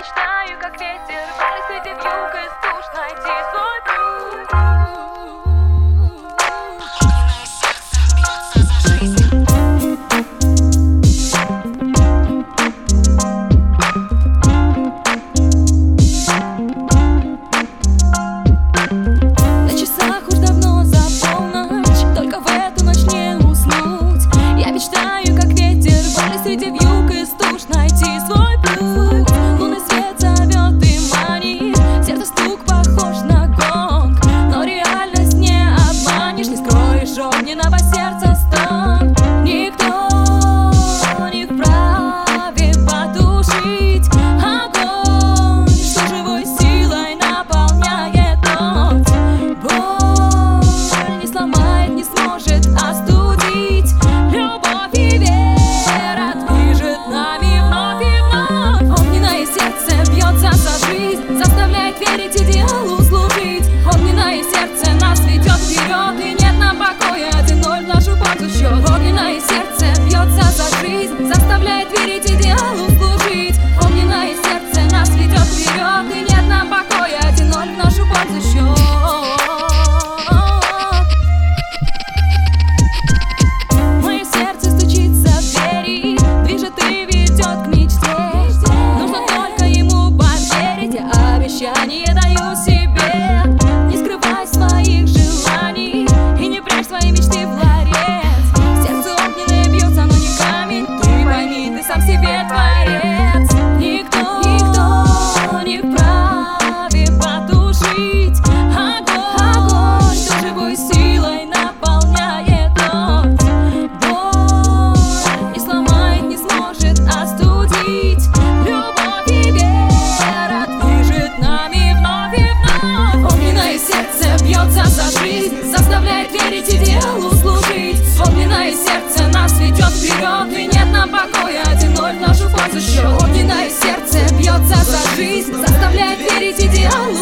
мечтаю, как ветер, вдали среди вьюг и стуж найти свой путь. Огненное сердце бьется за жизнь. На часах уж давно за полночь, только в эту ночь не уснуть. Я мечтаю, как ветер, вдали среди вьюг и стуж найти свой путь. Лунный свет зовет и манит, сердце стук похож на гонг, но реальность не обманешь, не скроешь огненного сердца стон. Никто не вправе потушить огонь, что живой силой наполняет ночь. Боль не сломает, не сможет остудить. Любовь и вера движет нами вновь и вновь. Огненное сердце бьется за жизнь, заставляет верить идеалу служить. Огненное сердце нас ведет вперед, и нет нам покоя, 1-0 в нашу пользу счет. Огненное сердце бьется за жизнь, заставляет верить идеалу служить. Огненное сердце нас ведет вперед, и нет нам покоя, 1-0 в нашу пользу счет. Мое сердце стучится в двери, движет и ведет к мечте. Нужно только ему поверить, я обещание даю себе. Не скрывай своих желаний и не прячь свои мечты в ларец. Сердце огненное бьется, но не камень. Ты пойми, ты сам себе творец. Никто не вправе потушить огонь, что живой силой наполняет ночь. Боль не сломает, не сможет остудить. Любовь и вера движет нами вновь и вновь. Огненное сердце бьется за жизнь, заставляет верить идеалу служить. Огненное сердце нас ведет вперед, и нет нам покоя, 1-0 в нашу пользу счет. Огненное сердце бьется за жизнь, заставляет верить идеалу